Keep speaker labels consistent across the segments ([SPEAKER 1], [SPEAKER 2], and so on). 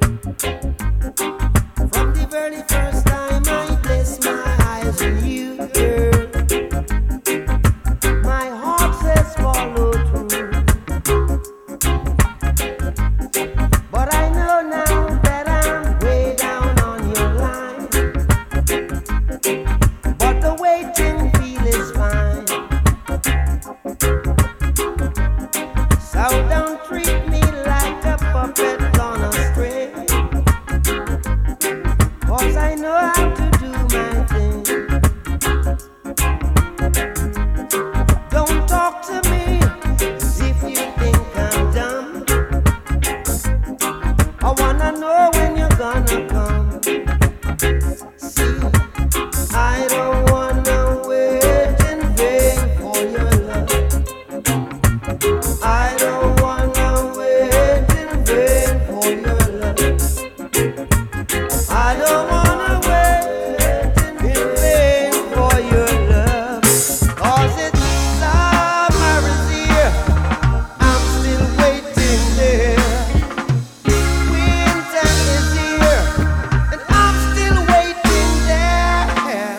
[SPEAKER 1] From the very first time I placed my eyes on you, girl, my heart says follow through. But I know now that I'm way down on your line. But the waiting feel is fine. So don't treat me like a puppet on a string. 'Cause I know how to do my thing. Don't talk to me as if you think I'm dumb. I wanna know when you're gonna come. See, I don't wanna wait in vain for your love. I don't wanna wait in vain for your love. I don't wanna wait in vain for your love. 'Cause it's summer is here, I'm still waiting there. Winter is here, and I'm still waiting there.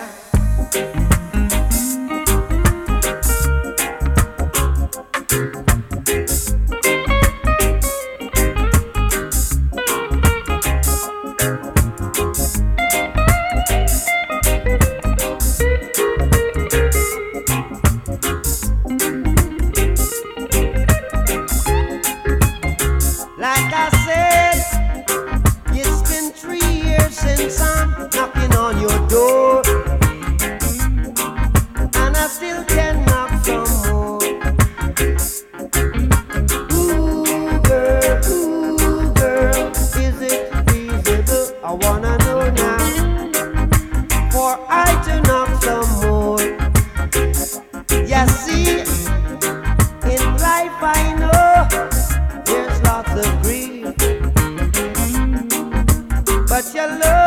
[SPEAKER 1] Like I said, it's been 3 years since I'm knocking on your door, and I still can knock some more. Ooh, girl, is it feasible? I wanna know now, for I to knock some more. Yeah, see, in life I know there's lots of grief, but your love